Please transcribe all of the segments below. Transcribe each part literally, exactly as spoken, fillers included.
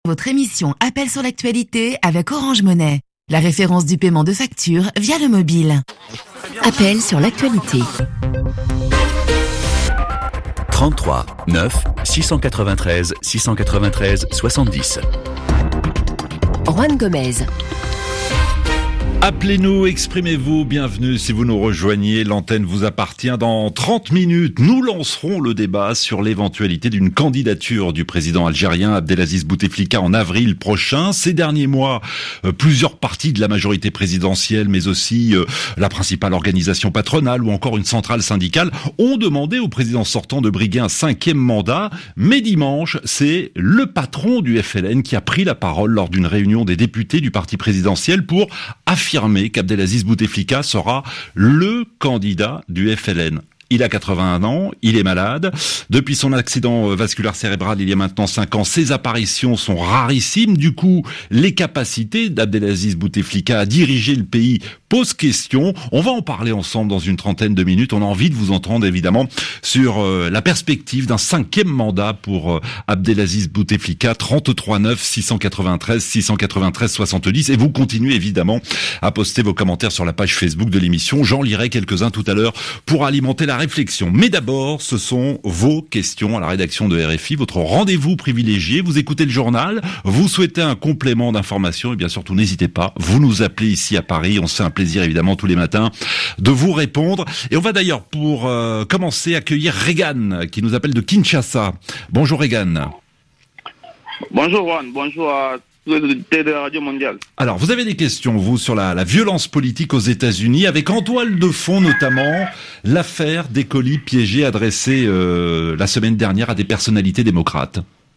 Votre émission Appel sur l'actualité avec Orange Monnaie. La référence du paiement de factures via le mobile. Appel sur l'actualité. trente-trois neuf six cent quatre-vingt-treize six cent quatre-vingt-treize soixante-dix. Juan Gomez. Appelez-nous, exprimez-vous, bienvenue si vous nous rejoignez, l'antenne vous appartient. Dans trente minutes, nous lancerons le débat sur l'éventualité d'une candidature du président algérien Abdelaziz Bouteflika en avril prochain. Ces derniers mois, euh, plusieurs partis de la majorité présidentielle, mais aussi euh, la principale organisation patronale ou encore une centrale syndicale ont demandé au président sortant de briguer un cinquième mandat. Mais dimanche, c'est le patron du F L N qui a pris la parole lors d'une réunion des députés du parti présidentiel pour affirmer affirmé qu'Abdelaziz Bouteflika sera le candidat du F L N. Il a quatre-vingt-un ans, il est malade. Depuis son accident vasculaire cérébral il y a maintenant cinq ans, ses apparitions sont rarissimes. Du coup, les capacités d'Abdelaziz Bouteflika à diriger le pays posent question. On va en parler ensemble dans une trentaine de minutes. On a envie de vous entendre évidemment sur euh, la perspective d'un cinquième mandat pour euh, Abdelaziz Bouteflika. trente-trois neuf six cent quatre-vingt-treize six cent quatre-vingt-treize soixante-dix. Et vous continuez évidemment à poster vos commentaires sur la page Facebook de l'émission. J'en lirai quelques-uns tout à l'heure pour alimenter la réflexion. Mais d'abord, ce sont vos questions à la rédaction de R F I, votre rendez-vous privilégié. Vous écoutez le journal, vous souhaitez un complément d'information, et bien surtout n'hésitez pas, vous nous appelez ici à Paris, on se fait un plaisir évidemment tous les matins de vous répondre. Et on va d'ailleurs pour euh, commencer accueillir Regan qui nous appelle de Kinshasa. Bonjour Regan. Bonjour Juan, bonjour à de la Radio Mondiale. Alors, vous avez des questions, vous, sur la, la violence politique aux États-Unis, avec en toile de fond notamment l'affaire des colis piégés adressés euh, la semaine dernière à des personnalités démocrates.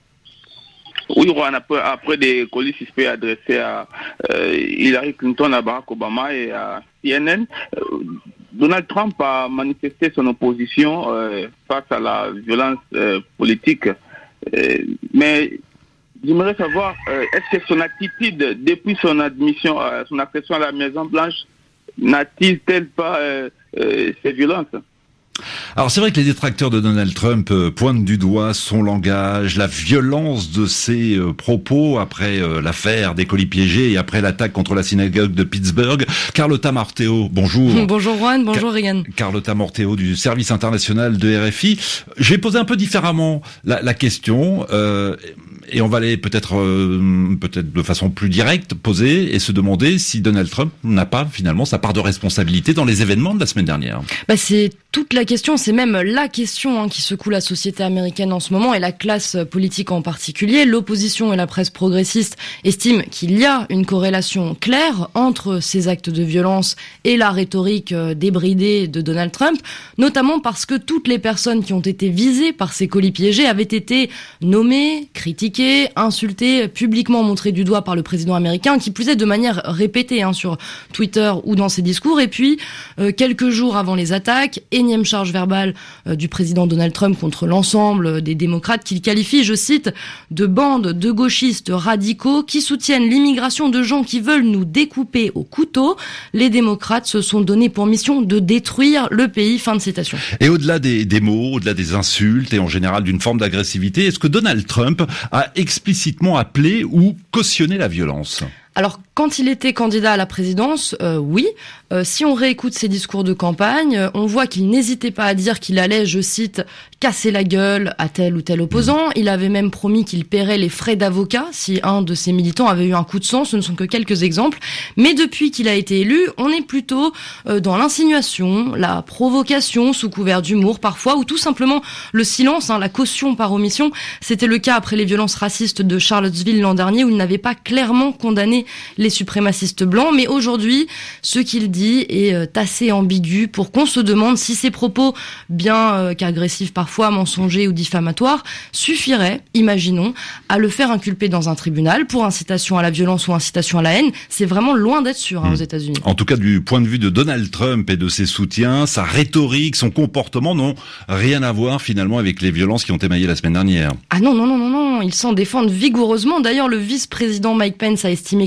Oui, Juan, après, après des colis suspects adressés à euh, Hillary Clinton, à Barack Obama et à C N N, euh, Donald Trump a manifesté son opposition euh, face à la violence euh, politique. Euh, mais j'aimerais savoir, euh, est-ce que son attitude, depuis son admission, euh, son accession à la Maison-Blanche, n'attise-t-elle pas euh, euh, ces violences ? Alors c'est vrai que les détracteurs de Donald Trump euh, pointent du doigt son langage, la violence de ses euh, propos après euh, l'affaire des colis piégés et après l'attaque contre la synagogue de Pittsburgh. Carlotta Morteo, bonjour. Bonjour Juan, bonjour Ca- Regan. Carlotta Morteo du service international de R F I. J'ai posé un peu différemment la, la question euh, et on va aller peut-être euh, peut-être de façon plus directe poser et se demander si Donald Trump n'a pas finalement sa part de responsabilité dans les événements de la semaine dernière. Bah c'est toute la question, c'est même la question hein, qui secoue la société américaine en ce moment et la classe politique en particulier. L'opposition et la presse progressiste estiment qu'il y a une corrélation claire entre ces actes de violence et la rhétorique débridée de Donald Trump, notamment parce que toutes les personnes qui ont été visées par ces colis piégés avaient été nommées, critiquées, insultées, publiquement montrées du doigt par le président américain, qui plus est de manière répétée hein, sur Twitter ou dans ses discours. Et puis, euh, quelques jours avant les attaques, énième charge verbale euh, du président Donald Trump contre l'ensemble des démocrates qu'il qualifie, je cite, de bandes de gauchistes radicaux qui soutiennent l'immigration de gens qui veulent nous découper au couteau. Les démocrates se sont donné pour mission de détruire le pays. Fin de citation. Et au-delà des, des mots, au-delà des insultes et en général d'une forme d'agressivité, est-ce que Donald Trump a explicitement appelé ou cautionné la violence ? Alors, quand il était candidat à la présidence, euh, oui. Euh, si on réécoute ses discours de campagne, euh, on voit qu'il n'hésitait pas à dire qu'il allait, je cite, casser la gueule à tel ou tel opposant. Il avait même promis qu'il paierait les frais d'avocat si un de ses militants avait eu un coup de sang. Ce ne sont que quelques exemples. Mais depuis qu'il a été élu, on est plutôt euh, dans l'insinuation, la provocation sous couvert d'humour parfois, ou tout simplement le silence, hein, la caution par omission. C'était le cas après les violences racistes de Charlottesville l'an dernier, où il n'avait pas clairement condamné les suprémacistes blancs. Mais aujourd'hui, ce qu'il dit est euh, assez ambigu pour qu'on se demande si ses propos, bien euh, qu'agressifs parfois, mensongers ou diffamatoires, suffiraient, imaginons, à le faire inculper dans un tribunal pour incitation à la violence ou incitation à la haine. C'est vraiment loin d'être sûr hein, mmh. aux États-Unis. En tout cas, du point de vue de Donald Trump et de ses soutiens, sa rhétorique, son comportement n'ont rien à voir finalement avec les violences qui ont émaillé la semaine dernière. Ah non, non, non, non, non, ils s'en défendent vigoureusement. D'ailleurs, le vice-président Mike Pence a estimé que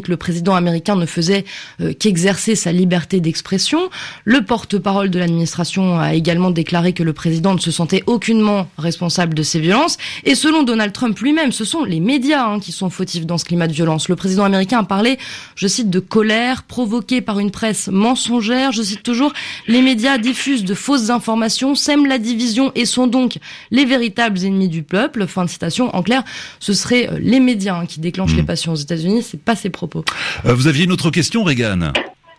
que le président américain ne faisait euh, qu'exercer sa liberté d'expression. Le porte-parole de l'administration a également déclaré que le président ne se sentait aucunement responsable de ces violences. Et selon Donald Trump lui-même, ce sont les médias hein, qui sont fautifs dans ce climat de violence. Le président américain a parlé, je cite, de colère provoquée par une presse mensongère. Je cite toujours, les médias diffusent de fausses informations, sèment la division et sont donc les véritables ennemis du peuple. Fin de citation. En clair, ce seraient les médias hein, qui déclenchent mmh. les passions aux États-Unis. C'est pas ses propos. Euh, vous aviez une autre question, Regan?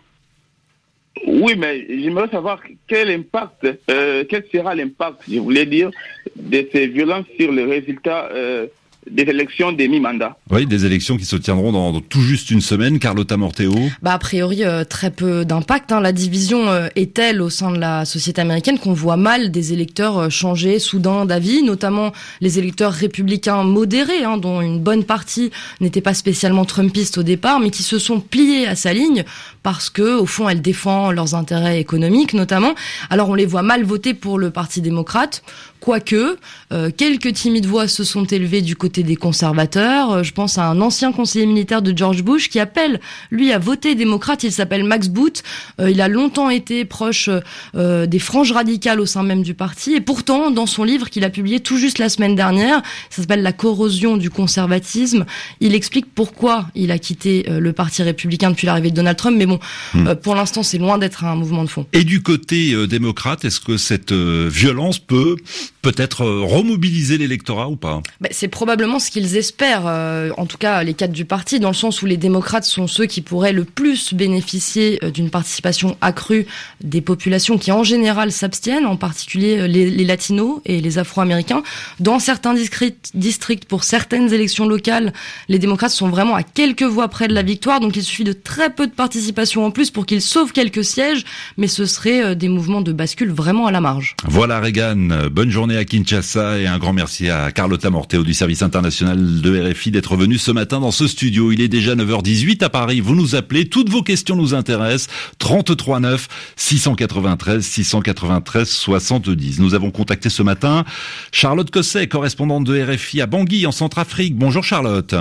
Oui, mais j'aimerais savoir quel impact, euh, quel sera l'impact, je voulais dire, de ces violences sur les résultats euh, des élections des mi-mandats. Oui, des élections qui se tiendront dans, dans tout juste une semaine. Carlotta Morteo. Bah, a priori, euh, très peu d'impact. Hein. La division euh, est telle au sein de la société américaine qu'on voit mal des électeurs euh, changer soudain d'avis, notamment les électeurs républicains modérés, hein, dont une bonne partie n'était pas spécialement trumpistes au départ, mais qui se sont pliés à sa ligne parce que, au fond, elle défend leurs intérêts économiques, notamment. Alors, on les voit mal voter pour le Parti démocrate. Quoique, euh, quelques timides voix se sont élevées du côté des conservateurs. Euh, je pense à un ancien conseiller militaire de George Bush qui appelle, lui, à voter démocrate. Il s'appelle Max Boot. Euh, il a longtemps été proche euh, des franges radicales au sein même du parti. Et pourtant, dans son livre qu'il a publié tout juste la semaine dernière, ça s'appelle « La corrosion du conservatisme », il explique pourquoi il a quitté euh, le Parti républicain depuis l'arrivée de Donald Trump. Mais bon, mmh. euh, pour l'instant, c'est loin d'être un mouvement de fond. Et du côté euh, démocrate, est-ce que cette euh, violence peut peut-être euh, remobiliser l'électorat ou pas? Ben, c'est probablement ce qu'ils espèrent, euh, en tout cas les cadres du parti, dans le sens où les démocrates sont ceux qui pourraient le plus bénéficier euh, d'une participation accrue des populations qui en général s'abstiennent, en particulier les, les latinos et les afro-américains. Dans certains districts, districts, pour certaines élections locales, les démocrates sont vraiment à quelques voix près de la victoire, donc il suffit de très peu de participation en plus pour qu'ils sauvent quelques sièges, mais ce serait euh, des mouvements de bascule vraiment à la marge. Voilà Regan, bonne journée à Kinshasa et un grand merci à Carlotta Morteo du service international de R F I d'être venue ce matin dans ce studio. Il est déjà neuf heures dix-huit à Paris. Vous nous appelez, toutes vos questions nous intéressent. trente-trois neuf six cent quatre-vingt-treize six cent quatre-vingt-treize soixante-dix. Nous avons contacté ce matin Charlotte Cosset, correspondante de R F I à Bangui en Centrafrique. Bonjour Charlotte.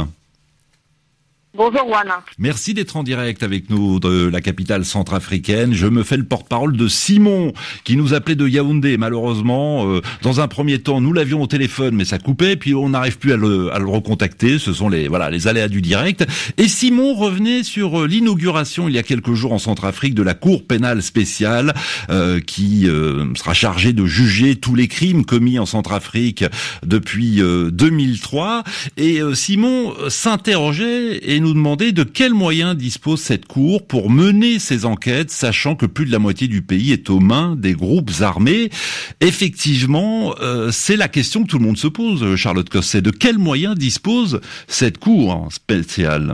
Bonjour Juan. Merci d'être en direct avec nous de la capitale centrafricaine. Je me fais le porte-parole de Simon qui nous appelait de Yaoundé. Malheureusement, euh, dans un premier temps, nous l'avions au téléphone, mais ça coupait, puis on n'arrive plus à le, à le recontacter. Ce sont les voilà les aléas du direct. Et Simon revenait sur l'inauguration il y a quelques jours en Centrafrique de la Cour pénale spéciale euh, qui euh, sera chargée de juger tous les crimes commis en Centrafrique depuis euh, deux mille trois. Et euh, Simon s'interrogeait et nous demander de quels moyens dispose cette cour pour mener ces enquêtes, sachant que plus de la moitié du pays est aux mains des groupes armés. Effectivement, euh, c'est la question que tout le monde se pose, Charlotte Cosset. De quels moyens dispose cette cour spéciale?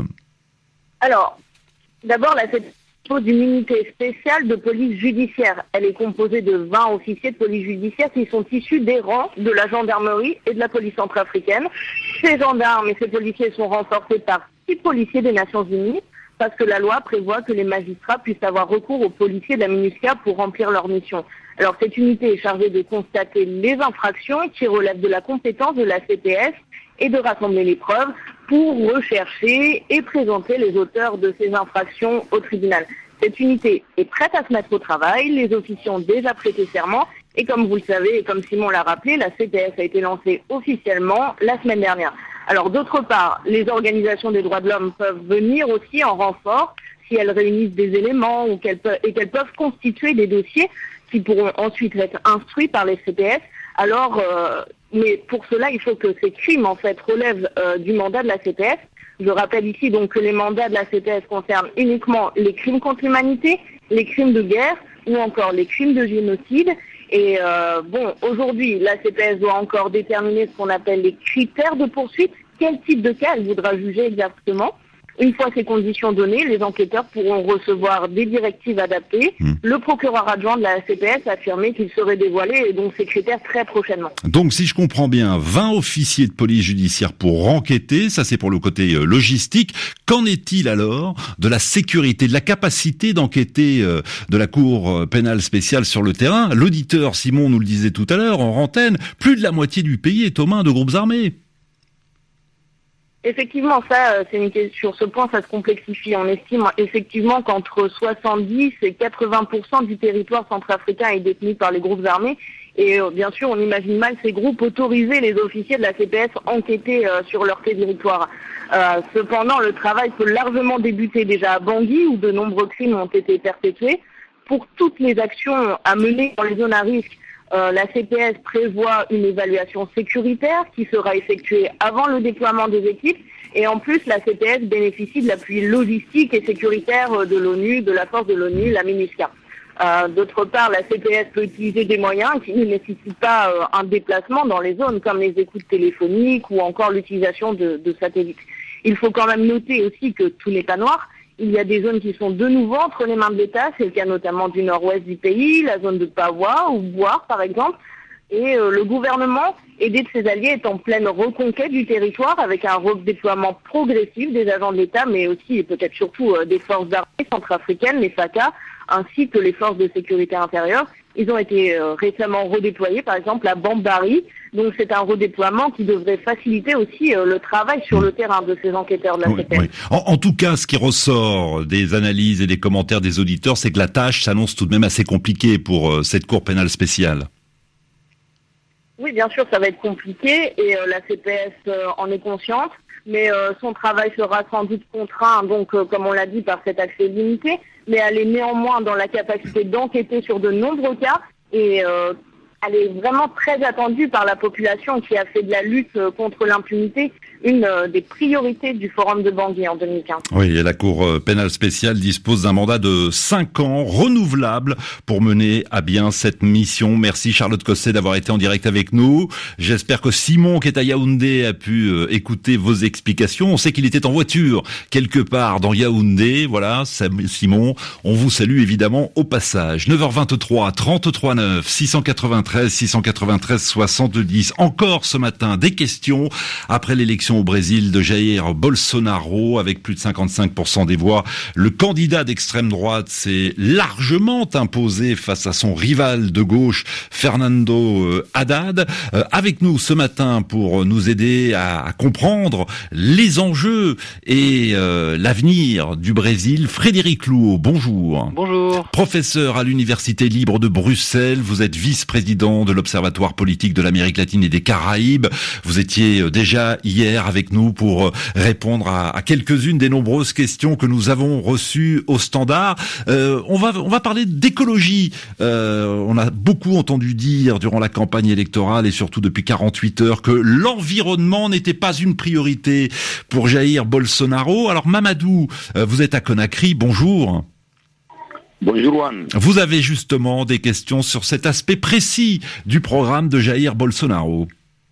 Alors, d'abord, la cette dispose d'une unité spéciale de police judiciaire. Elle est composée de vingt officiers de police judiciaire qui sont issus des rangs de la gendarmerie et de la police centrafricaine. Ces gendarmes et ces policiers sont renforcés par six policiers des Nations Unies, parce que la loi prévoit que les magistrats puissent avoir recours aux policiers de la MINUSCA pour remplir leur mission. Alors cette unité est chargée de constater les infractions qui relèvent de la compétence de la C P S et de rassembler les preuves pour rechercher et présenter les auteurs de ces infractions au tribunal. Cette unité est prête à se mettre au travail, les officiers ont déjà prêté serment et comme vous le savez et comme Simon l'a rappelé, la C P S a été lancée officiellement la semaine dernière. Alors d'autre part, les organisations des droits de l'homme peuvent venir aussi en renfort si elles réunissent des éléments ou qu'elles peuvent, et qu'elles peuvent constituer des dossiers qui pourront ensuite être instruits par les C P S. Alors, euh, mais pour cela, il faut que ces crimes en fait relèvent euh, du mandat de la C P S. Je rappelle ici donc que les mandats de la C P S concernent uniquement les crimes contre l'humanité, les crimes de guerre ou encore les crimes de génocide. Et euh, bon, aujourd'hui, la C P S doit encore déterminer ce qu'on appelle les critères de poursuite, quel type de cas elle voudra juger exactement. Une fois ces conditions données, les enquêteurs pourront recevoir des directives adaptées. Mmh. Le procureur adjoint de la C P S a affirmé qu'il serait dévoilé et donc ces critères très prochainement. Donc si je comprends bien, vingt officiers de police judiciaire pour enquêter, ça c'est pour le côté euh, logistique. Qu'en est-il alors de la sécurité, de la capacité d'enquêter euh, de la Cour euh, pénale spéciale sur le terrain? L'auditeur Simon nous le disait tout à l'heure en antenne, plus de la moitié du pays est aux mains de groupes armés. Effectivement, ça, c'est une question. Sur ce point, ça se complexifie. On estime effectivement qu'entre soixante-dix et quatre-vingts pour cent du territoire centrafricain est détenu par les groupes armés. Et euh, bien sûr, on imagine mal ces groupes autoriser les officiers de la C P S à enquêter euh, sur leur territoire. Euh, cependant, le travail peut largement débuter déjà à Bangui, où de nombreux crimes ont été perpétrés. Pour toutes les actions à mener dans les zones à risque, euh, la C P S prévoit une évaluation sécuritaire qui sera effectuée avant le déploiement des équipes. Et en plus, la C P S bénéficie de l'appui logistique et sécuritaire de l'ONU, de la force de l'ONU, la MINUSCA. Euh, d'autre part, la C P S peut utiliser des moyens qui ne nécessitent pas euh, un déplacement dans les zones, comme les écoutes téléphoniques ou encore l'utilisation de, de satellites. Il faut quand même noter aussi que tout n'est pas noir. Il y a des zones qui sont de nouveau entre les mains de l'État, c'est le cas notamment du nord-ouest du pays, la zone de Pavois ou Boire par exemple. Et euh, le gouvernement, aidé de ses alliés, est en pleine reconquête du territoire avec un redéploiement progressif des agents de l'État, mais aussi et peut-être surtout euh, des forces d'armée centrafricaines, les F A C A, ainsi que les forces de sécurité intérieure. Ils ont été euh, récemment redéployés, par exemple à Bambari. Donc c'est un redéploiement qui devrait faciliter aussi euh, le travail sur le terrain de ces enquêteurs de la oui, C P S. Oui. En, en tout cas, ce qui ressort des analyses et des commentaires des auditeurs, c'est que la tâche s'annonce tout de même assez compliquée pour euh, cette cour pénale spéciale. Oui, bien sûr, ça va être compliqué et euh, la C P S euh, en est consciente, mais euh, son travail sera sans doute contraint, donc euh, comme on l'a dit, par cet accès limité, mais elle est néanmoins dans la capacité d'enquêter sur de nombreux cas et euh, elle est vraiment très attendue par la population qui a fait de la lutte euh, contre l'impunité une euh, des priorités du Forum de Bangui en deux mille quinze. Oui, et la Cour pénale spéciale dispose d'un mandat de cinq ans renouvelable pour mener à bien cette mission. Merci Charlotte Cosset d'avoir été en direct avec nous. J'espère que Simon, qui est à Yaoundé, a pu euh, écouter vos explications. On sait qu'il était en voiture quelque part dans Yaoundé. Voilà, Simon, on vous salue évidemment au passage. neuf heures vingt-trois, trente-trois neuf, six cent quatre-vingt-treize, six cent quatre-vingt-treize, soixante-dix. Encore ce matin, des questions après l'élection au Brésil de Jair Bolsonaro avec plus de cinquante-cinq pour cent des voix. Le candidat d'extrême droite s'est largement imposé face à son rival de gauche, Fernando Haddad. Euh, avec nous ce matin pour nous aider à, à comprendre les enjeux et euh, l'avenir du Brésil, Frédéric Louot. Bonjour. Bonjour. Professeur à l'Université libre de Bruxelles, vous êtes vice-président de l'Observatoire politique de l'Amérique latine et des Caraïbes. Vous étiez déjà hier avec nous pour répondre à, à quelques-unes des nombreuses questions que nous avons reçues au standard. Euh, on va on va parler d'écologie. Euh, on a beaucoup entendu dire durant la campagne électorale et surtout depuis quarante-huit heures que l'environnement n'était pas une priorité pour Jair Bolsonaro. Alors Mamadou, vous êtes à Conakry. Bonjour. Bonjour Juan. Vous avez justement des questions sur cet aspect précis du programme de Jair Bolsonaro.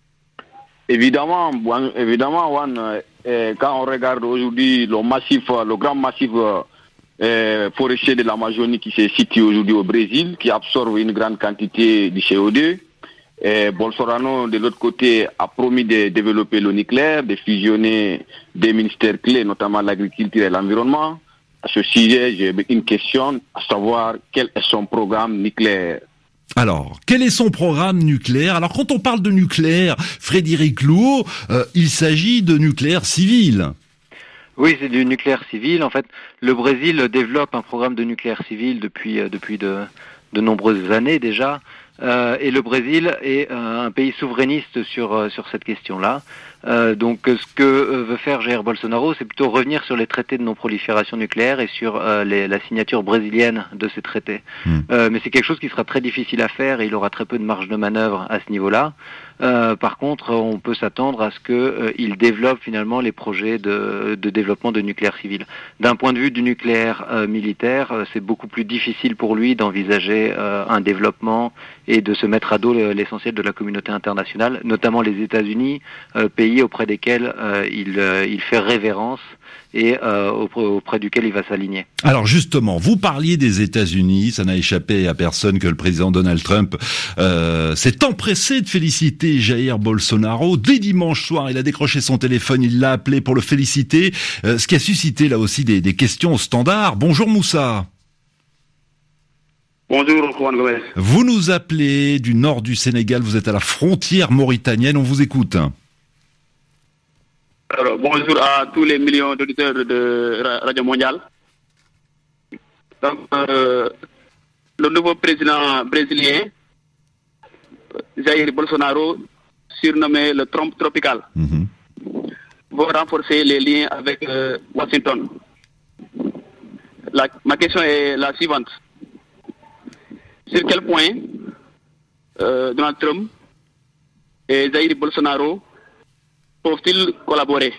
Évidemment, évidemment, Juan, euh, quand on regarde aujourd'hui le massif, le grand massif euh, forestier de l'Amazonie qui se situe aujourd'hui au Brésil, qui absorbe une grande quantité de C O deux, et Bolsonaro, de l'autre côté, a promis de développer le nucléaire, de fusionner des ministères clés, notamment l'agriculture et l'environnement. À ce sujet, j'ai une question, à savoir quel est son programme nucléaire. Alors, quel est son programme nucléaire? Alors, quand on parle de nucléaire, Frédéric Louot, euh, il s'agit de nucléaire civil. Oui, c'est du nucléaire civil. En fait, le Brésil développe un programme de nucléaire civil depuis euh, depuis de, de nombreuses années déjà. Euh, et le Brésil est euh, un pays souverainiste sur euh, sur cette question-là. Euh, donc, ce que euh, veut faire Jair Bolsonaro, c'est plutôt revenir sur les traités de non-prolifération nucléaire et sur euh, les, la signature brésilienne de ces traités. Mmh. Euh, mais c'est quelque chose qui sera très difficile à faire et il aura très peu de marge de manœuvre à ce niveau-là. Euh, par contre, on peut s'attendre à ce que euh, il développe finalement les projets de, de développement de nucléaire civil. D'un point de vue du nucléaire euh, militaire, euh, c'est beaucoup plus difficile pour lui d'envisager euh, un développement et de se mettre à dos l'essentiel de la communauté internationale, notamment les États-Unis, euh, pays auprès desquels euh, il, euh, il fait révérence et euh, auprès duquel il va s'aligner. Alors justement, vous parliez des États-Unis, ça n'a échappé à personne que le président Donald Trump euh, s'est empressé de féliciter Jair Bolsonaro. Dès dimanche soir, il a décroché son téléphone, il l'a appelé pour le féliciter, euh, ce qui a suscité là aussi des, des questions au standard. Bonjour Moussa. Bonjour Juan Gomez. Vous nous appelez du nord du Sénégal, vous êtes à la frontière mauritanienne, on vous écoute. Alors, bonjour à tous les millions d'auditeurs de Radio Mondiale. Donc, euh, le nouveau président brésilien, Jair Bolsonaro, surnommé le Trump tropical, mm-hmm. va renforcer les liens avec euh, Washington. La, ma question est la suivante. Sur quel point euh, Donald Trump et Jair Bolsonaro peuvent-ils collaborer?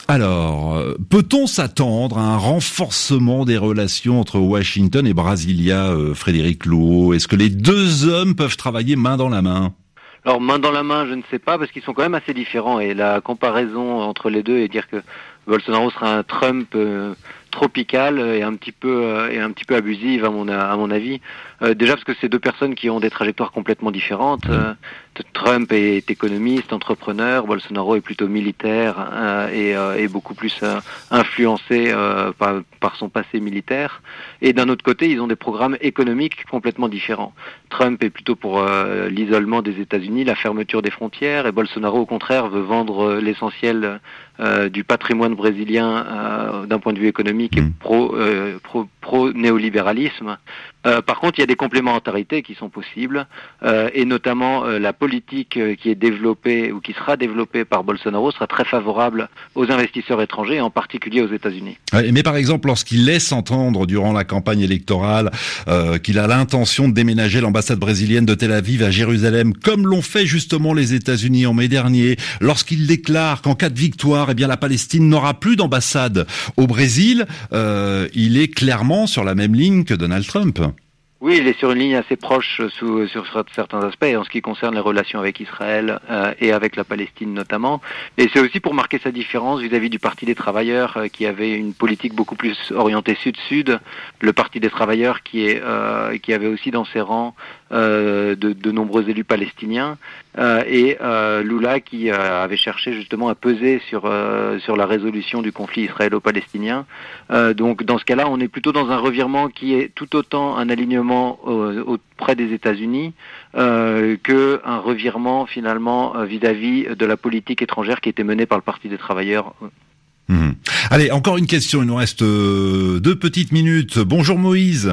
Alors, peut-on s'attendre à un renforcement des relations entre Washington et Brasilia, euh, Frédéric Louot? Est-ce que les deux hommes peuvent travailler main dans la main? Alors, main dans la main, je ne sais pas, parce qu'ils sont quand même assez différents. Et la comparaison entre les deux et dire que Bolsonaro sera un Trump euh, tropical et un petit peu euh, et un petit peu abusive à mon à mon avis. Euh, déjà parce que c'est deux personnes qui ont des trajectoires complètement différentes. Euh, Trump est économiste, entrepreneur, Bolsonaro est plutôt militaire euh, et, euh, et beaucoup plus euh, influencé euh, par, par son passé militaire. Et d'un autre côté, ils ont des programmes économiques complètement différents. Trump est plutôt pour euh, l'isolement des États-Unis, la fermeture des frontières, et Bolsonaro au contraire veut vendre l'essentiel euh, du patrimoine brésilien euh, d'un point de vue économique et pro euh, pro, pro néolibéralisme. Euh, par contre, il y a des complémentarités qui sont possibles, euh, et notamment euh, la politique euh, qui est développée ou qui sera développée par Bolsonaro sera très favorable aux investisseurs étrangers, et en particulier aux États-Unis. Ouais, mais par exemple, lorsqu'il laisse entendre durant la campagne électorale euh, qu'il a l'intention de déménager l'ambassade brésilienne de Tel Aviv à Jérusalem, comme l'ont fait justement les États-Unis en mai dernier, lorsqu'il déclare qu'en cas de victoire, eh bien la Palestine n'aura plus d'ambassade au Brésil, euh, il est clairement sur la même ligne que Donald Trump. Oui, il est sur une ligne assez proche sous, sur certains aspects, en ce qui concerne les relations avec Israël euh, et avec la Palestine notamment. Et c'est aussi pour marquer sa différence vis-à-vis du Parti des Travailleurs, euh, qui avait une politique beaucoup plus orientée sud-sud. Le Parti des Travailleurs qui est euh, qui avait aussi dans ses rangs euh, de, de nombreux élus palestiniens, euh, et euh, Lula qui euh, avait cherché justement à peser sur euh, sur la résolution du conflit israélo-palestinien. Euh, donc dans ce cas-là, on est plutôt dans un revirement qui est tout autant un alignement auprès des États-Unis euh, que un revirement finalement euh, vis-à-vis de la politique étrangère qui était menée par le Parti des Travailleurs. Mmh. Allez, encore une question, il nous reste euh, deux petites minutes. Bonjour Moïse.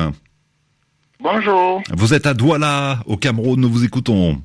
Bonjour. Vous êtes à Douala, au Cameroun, nous vous écoutons.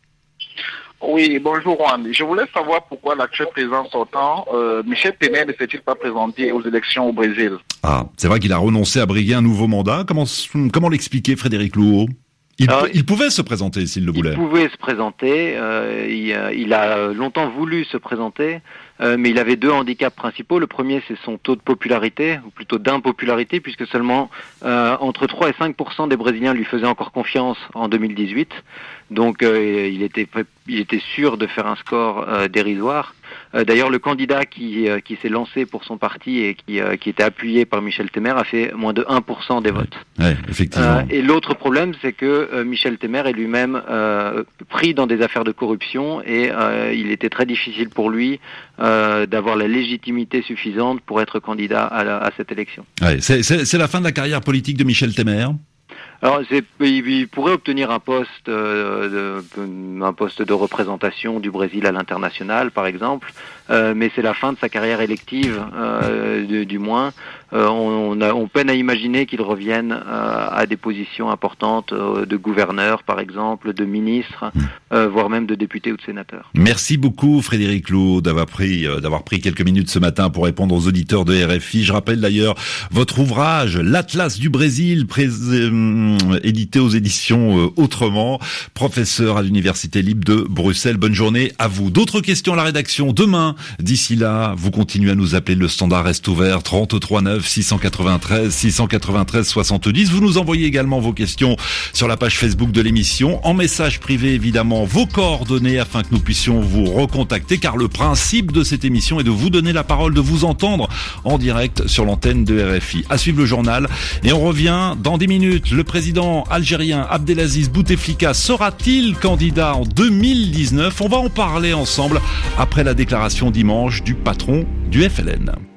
Oui, bonjour Juan. Je voulais savoir pourquoi l'actuel président sortant, euh, Michel Temer, ne s'est-il pas présenté aux élections au Brésil? Ah, c'est vrai qu'il a renoncé à briguer un nouveau mandat. Comment, comment l'expliquer, Frédéric Louot? Il, Alors, il pouvait se présenter s'il le voulait. Il pouvait se présenter, euh, il, il a longtemps voulu se présenter, euh, mais il avait deux handicaps principaux. Le premier, c'est son taux de popularité, ou plutôt d'impopularité, puisque seulement euh, entre trois et cinq pour cent des Brésiliens lui faisaient encore confiance en deux mille dix-huit. Donc euh, il était il était sûr de faire un score euh, dérisoire. Euh, d'ailleurs, le candidat qui euh, qui s'est lancé pour son parti et qui euh, qui était appuyé par Michel Temer a fait moins de un pour cent des votes. Ouais, effectivement. Euh, et l'autre problème, c'est que euh, Michel Temer est lui-même euh, pris dans des affaires de corruption, et euh, il était très difficile pour lui euh, d'avoir la légitimité suffisante pour être candidat à, la, à cette élection. Ouais, c'est, c'est, c'est la fin de la carrière politique de Michel Temer. Alors, c'est, il pourrait obtenir un poste, euh, de, un poste de représentation du Brésil à l'international, par exemple, euh, mais c'est la fin de sa carrière élective, euh, de, du moins. Euh, on, a, on peine à imaginer qu'il revienne euh, à des positions importantes euh, de gouverneur, par exemple, de ministre, euh, voire même de député ou de sénateur. Merci beaucoup, Frédéric Louot, d'avoir pris, euh, d'avoir pris quelques minutes ce matin pour répondre aux auditeurs de R F I. Je rappelle d'ailleurs votre ouvrage, l'Atlas du Brésil, pré- euh, édité aux éditions euh, Autrement, professeur à l'Université libre de Bruxelles. Bonne journée à vous. D'autres questions à la rédaction demain. D'ici là, vous continuez à nous appeler. Le standard reste ouvert, trente-trois neuf six cent quatre-vingt-treize six cent quatre-vingt-treize soixante-dix. Vous nous envoyez également vos questions sur la page Facebook de l'émission, en message privé évidemment, vos coordonnées afin que nous puissions vous recontacter, car le principe de cette émission est de vous donner la parole, de vous entendre en direct sur l'antenne de R F I. À suivre le journal, et on revient dans dix minutes. Le président algérien Abdelaziz Bouteflika sera-t-il candidat en deux mille dix-neuf? On va en parler ensemble après la déclaration dimanche du patron du F L N.